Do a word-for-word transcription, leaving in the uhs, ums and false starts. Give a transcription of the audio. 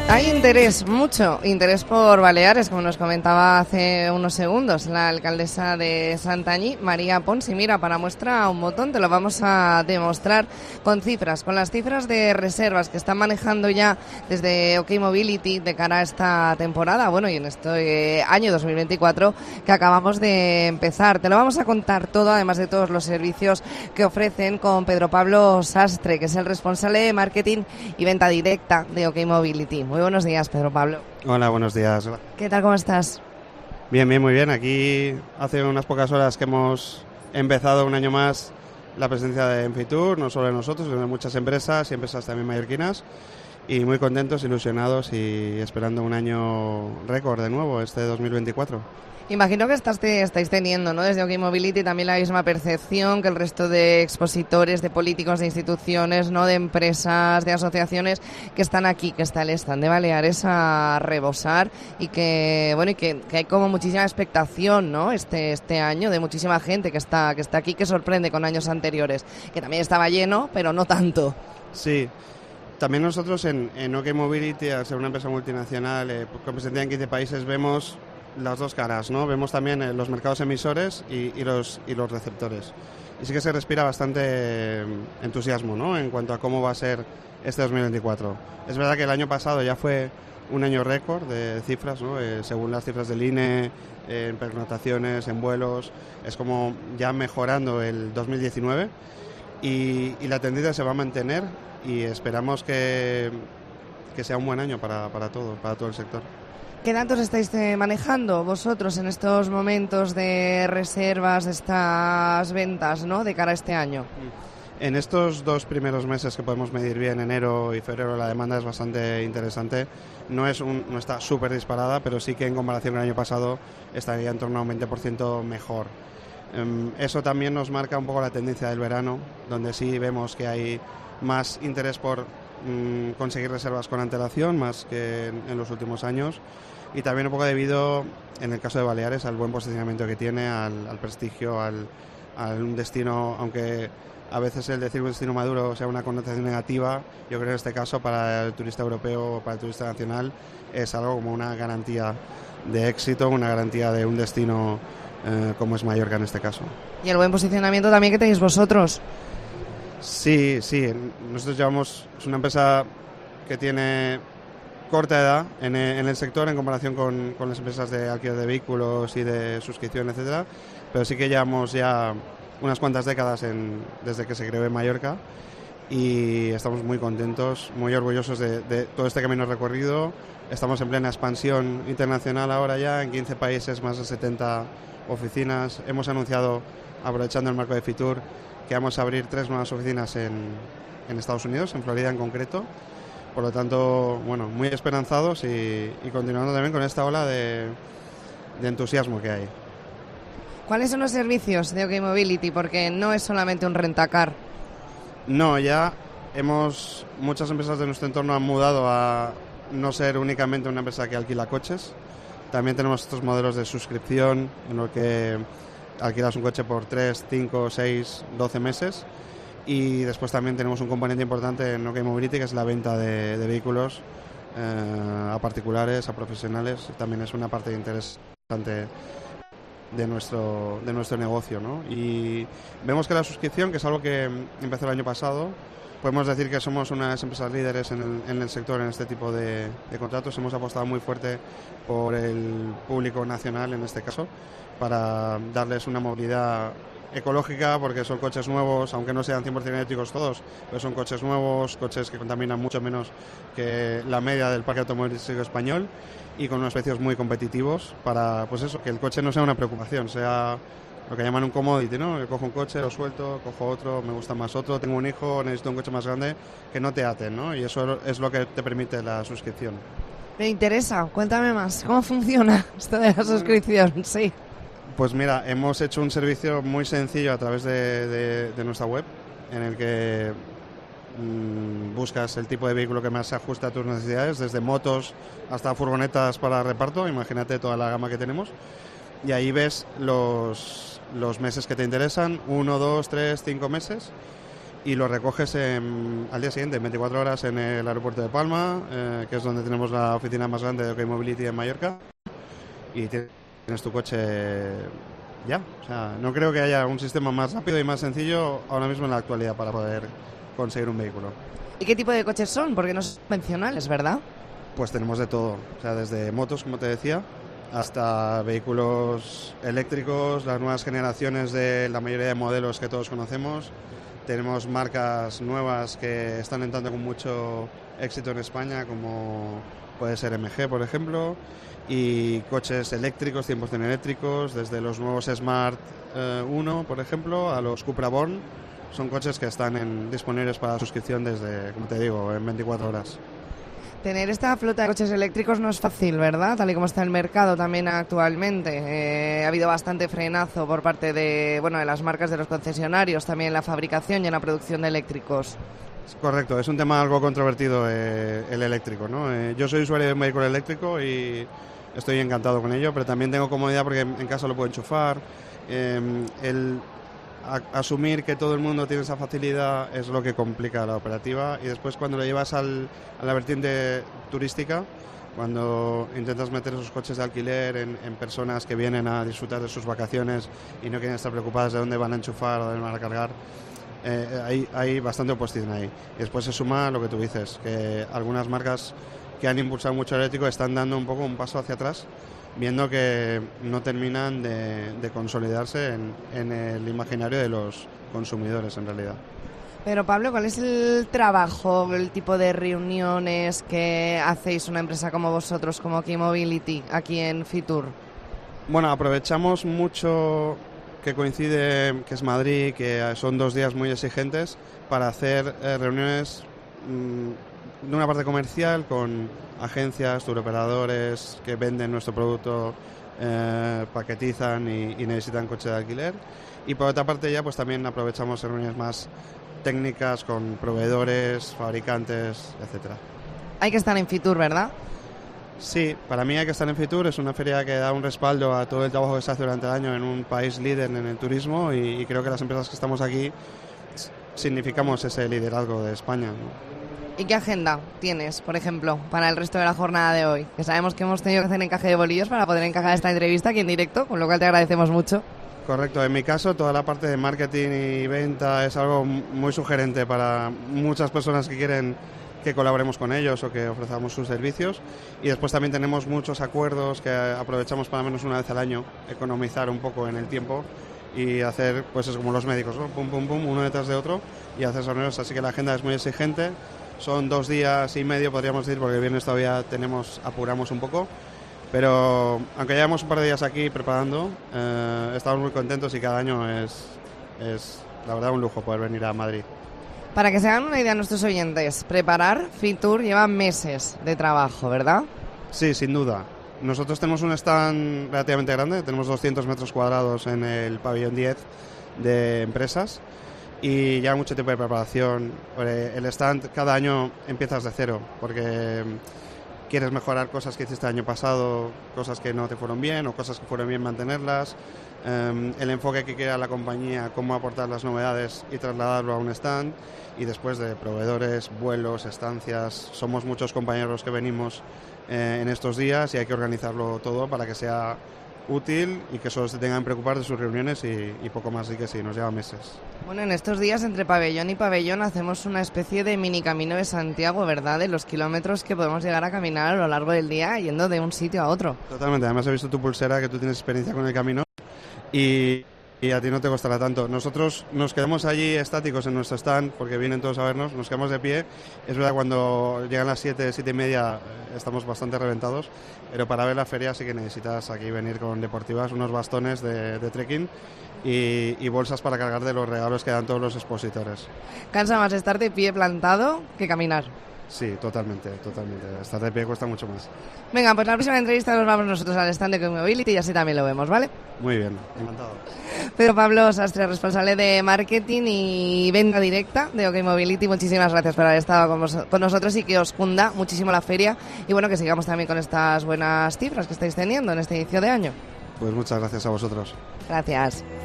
Hay interés, mucho interés por Baleares, como nos comentaba hace unos segundos la alcaldesa de Santanyí, María Pons. Y mira, para muestra un botón te lo vamos a demostrar con cifras, con las cifras de reservas que están manejando ya desde OK Mobility de cara a esta temporada, bueno, y en este año dos mil veinticuatro que acabamos de empezar. Te lo vamos a contar todo, además de todos los servicios que ofrecen, con Pedro Pablo Sastre, que es el responsable de marketing y venta directa de OK Mobility. Muy buenos días, Pedro Pablo. Hola, buenos días. ¿Qué tal, cómo estás? Bien, bien, muy bien. Aquí hace unas pocas horas que hemos empezado un año más la presencia de Enfitur, no solo de nosotros, sino de muchas empresas y empresas también mallorquinas. Y muy contentos, ilusionados y esperando un año récord de nuevo, este dos mil veinticuatro. Imagino que estás te, estáis teniendo, ¿no?, desde OK Mobility también la misma percepción que el resto de expositores, de políticos, de instituciones, ¿no?, de empresas, de asociaciones que están aquí, que está el stand de Baleares a rebosar y que, bueno, y que, que hay como muchísima expectación, ¿no?, este este año, de muchísima gente que está que está aquí, que sorprende con años anteriores, que también estaba lleno, pero no tanto. Sí. También nosotros en, en OK Mobility, al ser una empresa multinacional eh, con presencia en quince países, vemos las dos caras, ¿no? Vemos también eh, los mercados emisores y, y, los, y los receptores. Y sí que se respira bastante eh, entusiasmo, ¿no?, en cuanto a cómo va a ser este dos mil veinticuatro. Es verdad que el año pasado ya fue un año récord de cifras, ¿no? Eh, según las cifras del I N E, eh, en pernotaciones, en vuelos, es como ya mejorando el dos mil diecinueve y, y la tendencia se va a mantener y esperamos que, que sea un buen año para, para todo, para todo el sector. ¿Qué datos estáis eh, manejando vosotros en estos momentos de reservas, de estas ventas, ¿no?, de cara a este año? En estos dos primeros meses que podemos medir bien, enero y febrero, la demanda es bastante interesante. No, es un, no está súper disparada, pero sí que en comparación con el año pasado estaría en torno a un veinte por ciento mejor. Um, eso también nos marca un poco la tendencia del verano, donde sí vemos que hay más interés por um, conseguir reservas con antelación, más que en, en los últimos años. Y también un poco debido, en el caso de Baleares, al buen posicionamiento que tiene, al, al prestigio, al, a un destino, aunque a veces el decir un destino maduro sea una connotación negativa, yo creo que en este caso para el turista europeo o para el turista nacional es algo como una garantía de éxito, una garantía de un destino eh, como es Mallorca en este caso. Y el buen posicionamiento también que tenéis vosotros. Sí, sí, nosotros llevamos, es una empresa que tiene corta edad en el, en el sector en comparación con, con las empresas de alquiler de vehículos y de suscripción, etcétera, pero sí que llevamos ya unas cuantas décadas en, desde que se creó en Mallorca y estamos muy contentos, muy orgullosos de, de todo este camino recorrido. Estamos en plena expansión internacional ahora ya, en quince países, más de setenta oficinas. Hemos anunciado, aprovechando el marco de Fitur, que vamos a abrir tres nuevas oficinas en, en Estados Unidos, en Florida en concreto. Por lo tanto, bueno, muy esperanzados y, y continuando también con esta ola de, de entusiasmo que hay. ¿Cuáles son los servicios de OK Mobility? Porque no es solamente un rentacar. No, ya hemos, muchas empresas de nuestro entorno han mudado a no ser únicamente una empresa que alquila coches. También tenemos estos modelos de suscripción en los que alquilas un coche por tres, cinco, seis, doce meses. Y después también tenemos un componente importante en OK Mobility, que es la venta de, de vehículos eh, a particulares, a profesionales. También es una parte interesante de nuestro, de nuestro negocio, ¿no? Y vemos que la suscripción, que es algo que empezó el año pasado, podemos decir que somos unas empresas líderes en el, en el sector en este tipo de, de contratos. Hemos apostado muy fuerte por el público nacional, en este caso, para darles una movilidad ecológica, porque son coches nuevos, aunque no sean cien por ciento eléctricos todos, pero son coches nuevos, coches que contaminan mucho menos que la media del parque automovilístico español y con unos precios muy competitivos para, pues eso, que el coche no sea una preocupación, sea lo que llaman un commodity, ¿no? Yo cojo un coche, lo suelto, cojo otro, me gusta más otro, tengo un hijo, necesito un coche más grande, que no te aten, ¿no? Y eso es lo que te permite la suscripción. Me interesa, cuéntame más, ¿cómo funciona esto de la suscripción? Sí. Pues mira, hemos hecho un servicio muy sencillo a través de, de, de nuestra web, en el que mmm, buscas el tipo de vehículo que más se ajusta a tus necesidades, desde motos hasta furgonetas para reparto, imagínate toda la gama que tenemos, y ahí ves los, los meses que te interesan, uno, dos, tres, cinco meses, y lo recoges en, al día siguiente, en veinticuatro horas, en el aeropuerto de Palma, eh, que es donde tenemos la oficina más grande de OK Mobility en Mallorca, y tienes tu coche ya. O sea, no creo que haya un sistema más rápido y más sencillo ahora mismo en la actualidad para poder conseguir un vehículo. ¿Y qué tipo de coches son? Porque no son convencionales, ¿verdad? Pues tenemos de todo, o sea, desde motos, como te decía, hasta vehículos eléctricos, las nuevas generaciones de la mayoría de modelos que todos conocemos. Tenemos marcas nuevas que están entrando con mucho éxito en España, como puede ser M G, por ejemplo, y coches eléctricos, cien por ciento eléctricos, desde los nuevos Smart eh, uno, por ejemplo, a los Cupra Born. Son coches que están en, disponibles para suscripción desde, como te digo, en veinticuatro horas. Tener esta flota de coches eléctricos no es fácil, ¿verdad? Tal y como está el mercado también actualmente. Eh, ha habido bastante frenazo por parte de, bueno, de las marcas de los concesionarios, también en la fabricación y en la producción de eléctricos. Correcto, es un tema algo controvertido eh, el eléctrico, ¿no? Eh, yo soy usuario de un vehículo eléctrico y estoy encantado con ello, pero también tengo comodidad porque en casa lo puedo enchufar. Eh, el a, asumir que todo el mundo tiene esa facilidad es lo que complica la operativa, y después cuando lo llevas al, a la vertiente turística, cuando intentas meter esos coches de alquiler en, en personas que vienen a disfrutar de sus vacaciones y no quieren estar preocupadas de dónde van a enchufar o dónde van a cargar, eh, hay, hay bastante oposición ahí. Y después se suma lo que tú dices, que algunas marcas que han impulsado mucho el eléctrico están dando un poco un paso hacia atrás, viendo que no terminan de, de consolidarse en, en el imaginario de los consumidores en realidad. Pero Pablo, ¿cuál es el trabajo, el tipo de reuniones que hacéis una empresa como vosotros, como OK Mobility, aquí en Fitur? Bueno, aprovechamos mucho que coincide que es Madrid, que son dos días muy exigentes, para hacer eh, reuniones mmm, de una parte comercial con agencias, turoperadores que venden nuestro producto, eh, paquetizan y, y necesitan coche de alquiler. Y por otra parte ya pues también aprovechamos reuniones más técnicas con proveedores, fabricantes, etcétera. Hay que estar en Fitur, ¿verdad? Sí, para mí hay que estar en Fitur. Es una feria que da un respaldo a todo el trabajo que se hace durante el año en un país líder en el turismo, y, y creo que las empresas que estamos aquí significamos ese liderazgo de España, ¿no? ¿Y qué agenda tienes, por ejemplo, para el resto de la jornada de hoy? Que sabemos que hemos tenido que hacer encaje de bolillos para poder encajar esta entrevista aquí en directo, con lo cual te agradecemos mucho. Correcto, en mi caso toda la parte de marketing y venta es algo muy sugerente para muchas personas que quieren que colaboremos con ellos o que ofrezcamos sus servicios, y después también tenemos muchos acuerdos que aprovechamos para menos una vez al año, economizar un poco en el tiempo y hacer, pues es como los médicos, ¿no? Pum, pum, pum, uno detrás de otro, y hacer reuniones, así que la agenda es muy exigente. Son dos días y medio, podríamos decir, porque el viernes todavía tenemos, apuramos un poco, pero aunque llevamos un par de días aquí preparando, eh, estamos muy contentos y cada año es, es la verdad un lujo poder venir a Madrid. Para que se hagan una idea nuestros oyentes, preparar Fitur lleva meses de trabajo, ¿verdad? Sí, sin duda. Nosotros tenemos un stand relativamente grande, tenemos doscientos metros cuadrados en el pabellón diez de empresas, y ya mucho tiempo de preparación. El stand cada año empiezas de cero, porque quieres mejorar cosas que hiciste el año pasado, cosas que no te fueron bien o cosas que fueron bien mantenerlas, um, el enfoque que quiera la compañía, cómo aportar las novedades y trasladarlo a un stand, y después de proveedores, vuelos, estancias. Somos muchos compañeros que venimos eh, en estos días y hay que organizarlo todo para que sea útil y que solo se tengan que preocupar de sus reuniones y, y poco más, así que sí, nos lleva meses. Bueno, en estos días entre pabellón y pabellón hacemos una especie de mini camino de Santiago, ¿verdad? De los kilómetros que podemos llegar a caminar a lo largo del día yendo de un sitio a otro. Totalmente, además he visto tu pulsera, que tú tienes experiencia con el camino y, y a ti no te costará tanto. Nosotros nos quedamos allí estáticos en nuestro stand porque vienen todos a vernos, nos quedamos de pie. Es verdad, cuando llegan las siete, siete y media estamos bastante reventados, pero para ver la feria sí que necesitas aquí venir con deportivas, unos bastones de, de trekking y, y bolsas para cargar de los regalos que dan todos los expositores. Cansa más estar de pie plantado que caminar. Sí, totalmente, totalmente. Estar de pie cuesta mucho más. Venga, pues la próxima entrevista nos vamos nosotros al stand de OK Mobility y así también lo vemos, ¿vale? Muy bien, encantado. Pedro Pablo Sastre, responsable de marketing y venta directa de OK Mobility, muchísimas gracias por haber estado con, vos, con nosotros y que os cunda muchísimo la feria y bueno, que sigamos también con estas buenas cifras que estáis teniendo en este inicio de año. Pues muchas gracias a vosotros. Gracias.